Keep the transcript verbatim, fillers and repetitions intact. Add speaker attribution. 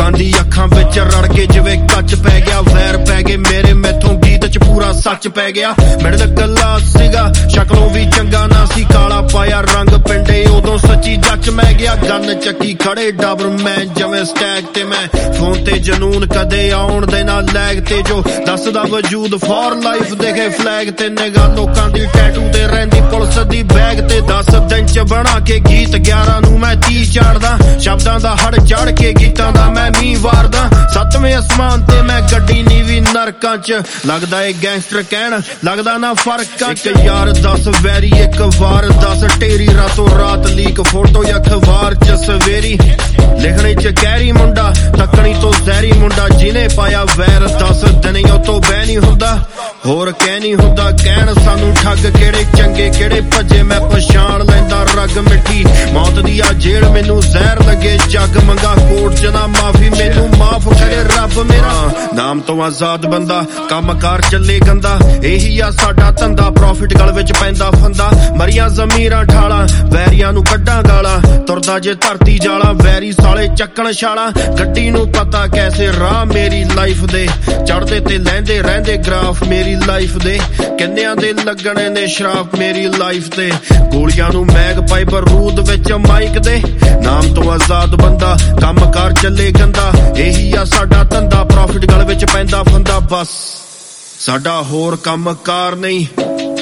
Speaker 1: ਦੀ ਅੱਖਾਂ ਵਿੱਚ ਰੜ ਕੇ ਜਿਵੇਂ ਕੱਚ ਪੈ ਗਿਆ ਵੈਰ ਪੈ ਗਏ ਮੇਰੇ ਮੈਥੋਂ ਗੀਤ ਚ ਪੂਰਾ ਸੱਚ ਪੈ ਗਿਆ ਮਿਡਲ ਕਲਾਸ ਸੀਗਾ ਸ਼ਕਲੋਂ ਵੀ ਚੰਗਾ ਨਾ ਸੀ ਕਾਲਾ ਪਾਇਆ ਰੰਗ ਪਿੰਡੇ ਉਦੋਂ ਸੱਚੀ ਜੱਚ ਮੈਂ ਗਿਆ ਗਨ ਚੱਕੀ ਖੜੇ ਡਬਰ ਮੈਂ ਜਿਵੇਂ ਸਟੈਗ ਤੇ ਮੈਂ ਫੋਨ ਤੇ ਜਨੂਨ ਕਦੇ ਆਉਣ ਦੇ ਨਾਲ ਲੈਗ ਤੇ ਜੋ ਦੱਸਦਾ ਵਜੂਦ ਫॉर ਲਾਈਫ ਦੇਖੇ ਫਲੈਗ ਤੇ ਨਿਗਾਹ ਲੋਕਾਂ ਦੀ ਟੈਟੂ ਤੇ ਰਹਿੰਦੀ ਪੁਲਿਸ ਦੀ ਬੈਗ ਤੇ ਦਸ ਦਿਨ ਚ ਬਣਾ ਕੇ ਗੀਤ ਗਿਆਰਾਂ ਨੂੰ ਮੈਂ ਤੀਹ ਚਾੜਦਾ ਸ਼ਬਦਾਂ ਦਾ ਹੜ ਚੜ ਕੇ ਗੀਤਾਂ ਦਾ ਮੈਂ ਮੀਂਹ ਵਾਰਦਾ ਸੱਤਵੇਂ ਅਸਮਾਨ ਤੇ ਮੈਂ ਗੱਡੀ ਨੀ ਵੀ ਨਰਕਾਂ ਚ ਲੱਗਦਾ ਏ ਗੈਂਗਸਟਰ ਕਹਿਣ ਲੱਗਦਾ ਨਾ ਫਰਕਾਂ ਚ ਯਾਰ ਦਸ ਵੈਰੀ ਇੱਕ ਵਾਰ ਦਸ ਟੇਰੀ ਰਾਤੋਂ ਰਾਤ ਲੀਕ ਫੋਟੋ ਅਖਬਾਰ ਚ ਸਵੇਰੀ ਲਿਖਣੇ ਚ ਕਹਿਰੀ ਮੁੰਡਾ ਤੱਕਣੀ ਤੋਂ ਜ਼ਹਿਰੀ ਮੁੰਡਾ ਜਿਹਨੇ ਪਾਇਆ ਵੈਰ ਦਸ ਦਿਨ ਉਹ ਤੋਂ ਬਹਿ ਨਹੀਂ ਹੁੰਦਾ ਹੋਰ ਕਹਿ ਨਹੀਂ ਹੁੰਦਾ ਕਹਿਣ ਸਾਨੂੰ ਠੱਗ ਕਿਹੜੇ ਚੰਗੇ ਕਿਹੜੇ ਭੱਜੇ ਮੈਂ ਪਛਾਣ ਲੈਂਦਾ ਰਗ ਮਿੱਠੀ ਮੌਤ ਦੀ ਆ ਜੇਲ੍ਹ ਮੈਨੂੰ ਜ਼ਹਿਰ ਲੱਗੇ ਜੱਗ ਮੰਗਾ ਕੋਰਟ ਚ ਨਾ ਮਾਫੀ ਮੈਨੂੰ ਮਾਫ ਕਰੇ ਰੱਬ ਮੇਰਾ ਨਾਮ ਤੋਂ ਆਜ਼ਾਦ ਬੰਦਾ ਕੰਮਕਾਰ ਚੱਲੇ ਗੰਦਾ ਇਹੀ ਆ ਸਾਡਾ ਧੰਦਾ ਪ੍ਰੋਫਿਟ ਗਲ ਵਿੱਚ ਪੈਂਦਾ ਫੰਦਾ ਮਰੀਆਂ ਜ਼ਮੀਰਾਂ ਠਾਲਾਂ ਵੈਰੀਆਂ ਨੂੰ ਕੱਢਾਂ ਗਾਲਾਂ ਤੁਰਦਾ ਜੇ ਧਰਤੀ ਜਾਲਾਂ ਵੈਰੀ ਸਾਲੇ ਚੱਕਣ ਛਾਲਾਂ ਗੱਡੀ ਨੂੰ ਪਤਾ ਕੈਸੇ ਰਾਹ ਮੇਰੀ ਲਾਈਫ ਦੇ ਚੜਦੇ ਤੇ ਲੈਂਦੇ ਰਹਿੰਦੇ ਗ੍ਰਾਫ ਮੇਰੀ ਲਾਈਫ ਦੇ ਕਿੰਨਿਆਂ ਦੇ ਲੱਗਣੇ ਨੇ ਸ਼ਰਾਫ ਮੇਰੀ ਲਾਈਫ ਤੇ ਗੋਲੀਆਂ ਨੂੰ ਮੈਗ ਪਾਈ ਬਰੂਦ ਵਿੱਚ ਮਾਈਕ ਦੇ ਨਾਮ ਤੋਂ ਆਜ਼ਾਦ ਬੰਦਾ ਕੰਮਕਾਰ ਚੱਲੇ ਗੰਦਾ ਇਹੀ ਆ ਸਾਡਾ ਧੰਦਾ ਪ੍ਰੋਫਿਟ ਗਲ ਵਿੱਚ ਪੈਂਦਾ ਫੰਦਾ ਬਸ ਸਾਡਾ ਹੋਰ ਕੰਮਕਾਰ ਨਹੀਂ